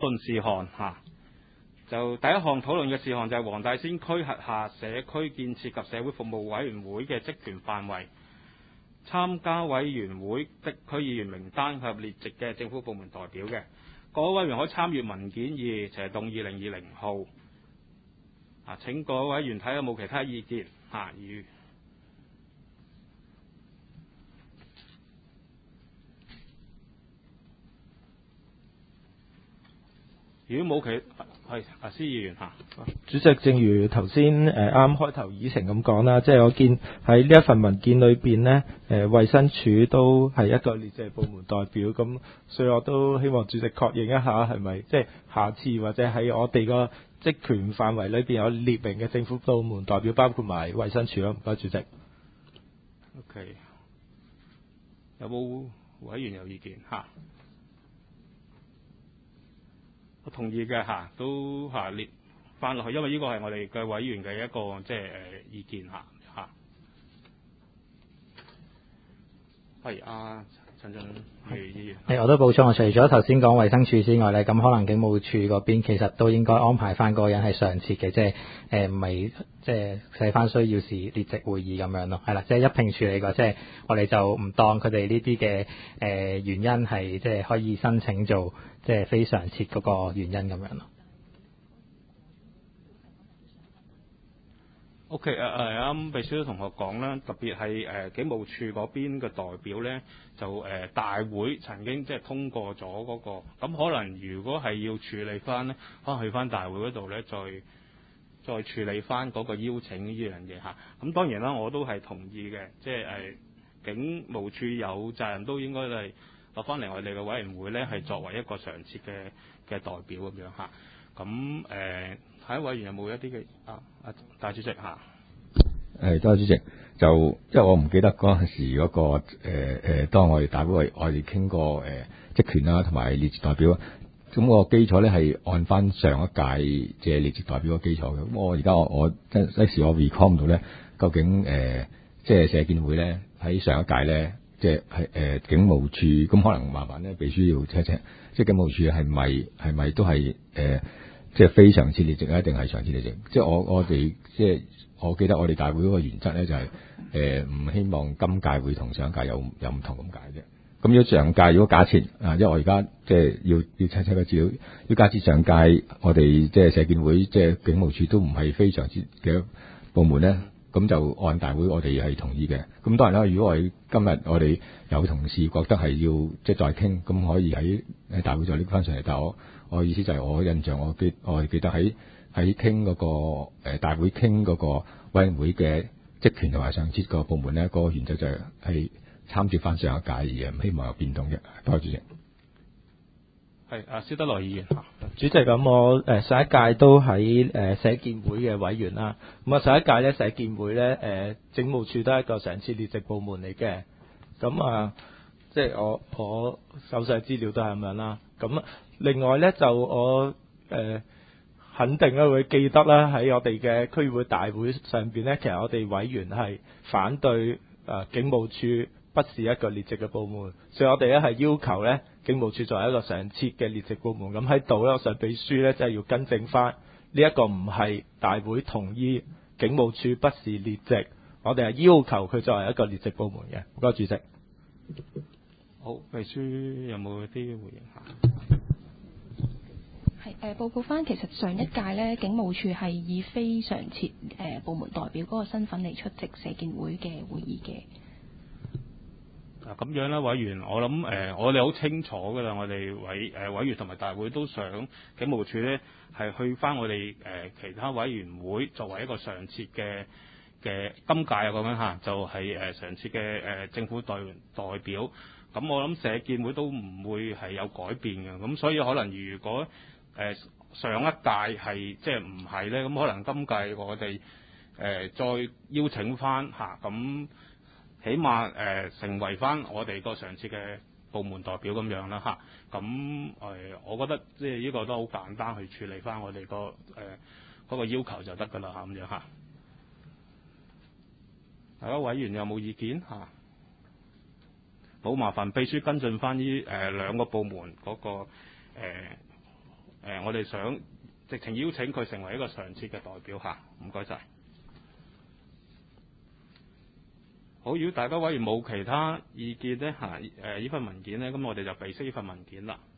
論事項就第一項討論嘅事項就係黃大仙區轄下社區建設及社會服務委員會嘅職權範圍、參加委員會的區議員名單及列席嘅政府部門代表嘅。各位委員可以參閱文件2，就係動議2020號。請各位委員睇下有冇其他意見如果冇施議員主席，正如頭先啱開頭議程咁講啦，即係我見喺呢一份文件裏邊呢，衛生署都係一個列席部門代表，咁所以我都希望主席確認一下係咪即係下次或者喺我哋個職權範圍裏邊有列明嘅政府部門代表，包括埋衛生署咯。唔該，主席。 OK， 有冇委員有意見我同意嘅都列翻落去，因為呢個係我哋嘅委員嘅一個意見係陳振宇議員。 我都補充，除咗頭先講衛生署之外呢，咁可能警務處嗰邊其實都應該安排翻嗰個人係常設嘅，即係唔係即係寫翻需要時列席會議咁樣咯，係啦，即係一併處理過，即係我哋就唔當佢哋呢啲嘅原因係即係可以申請做即係非常設嗰個原因咁樣咯。 OK， 啱秘書都同學講啦，特別係警務處嗰邊嘅代表呢，就大會曾經即係通過咗嗰個，咁可能如果係要處理翻呢，可能去翻大會嗰度呢，再處理翻嗰個邀請呢樣嘢咁當然啦，我都係同意嘅，即係警務處有責任都應該係落翻嚟我哋嘅委員會呢，係作為一個常設嘅代表咁樣咁下一位委員有冇一啲嘅大主席多謝主席。就因為我唔記得嗰陣時嗰個當我哋大會我哋傾過職權啦，同埋列席代表，咁個基礎咧係按翻上一屆嘅列席代表嘅基礎嘅。咁我而家我一時我 recall 唔到咧，究竟即係社建會咧喺上一屆咧，即係警務處，咁可能麻煩咧秘書要 check，即係警務處係咪都係即係非常設列席啊，定係常設列席？即係我哋即係我記得我哋大會嗰個原則咧就係唔希望今屆會同上一屆有唔同咁解啫。咁如果上屆如果假設因為我而家即係要 check 個資料，要假設上屆我哋即係社建會即係警務處都唔係非常設嘅部門咧，咁就按大會我哋係同意嘅。咁當然啦，如果今日我哋有同事覺得係要即係再傾，咁可以喺大會再拎翻上嚟。但係我意思就係我印象我記得喺傾嗰個大會傾嗰個委員會嘅職權同埋上設個部門咧，嗰個原則就係參照翻上一屆而唔希望有變動嘅。多謝主席。 係施德來議員。 主席，咁我上一屆都喺社建會嘅委員啦。咁上一屆咧社建會咧警務處都係一個常設列席部門嚟嘅。咁即係我手上資料都係咁樣啦。咁另外咧就我肯定咧會記得啦，喺我哋嘅區議會大會上邊咧，其實我哋委員係反對警務處不是一個列席嘅部門，所以我哋咧係要求咧警務處作為一個常設嘅列席部門。咁喺度咧，我上秘書咧即係要更正翻呢一個唔係大會同意警務處不是列席，我哋係要求佢作為一個列席部門嘅。唔該，主席。 好，秘書有冇啲回應報告翻，其實上一屆呢，警務處係以非常設部門代表嗰個身份嚟出席社建會嘅會議嘅。 咁樣啦，委員，我諗我哋好清楚㗎啦，我哋委員同埋大會都想警務處呢係去翻我哋其他委員會作為一個常設嘅今屆咁樣就係常設嘅政府代表。咁我諗社建會都唔會係有改變嘅，咁所以可能如果上一屆係即係唔係咧，咁可能今屆我哋再邀請翻咁起碼成為翻我哋個常設嘅部門代表咁樣啦咁我覺得即係呢個都好簡單去處理翻我哋嗰個要求就得㗎啦咁樣大家委員有冇意見好，麻煩秘書跟進翻呢兩個部門嗰個我哋想直情邀請佢成為一個常設嘅代表嚇。唔該晒。好，如果大家委員冇其他意見呢，呢份文件呢，咁我哋就備悉呢份文件啦。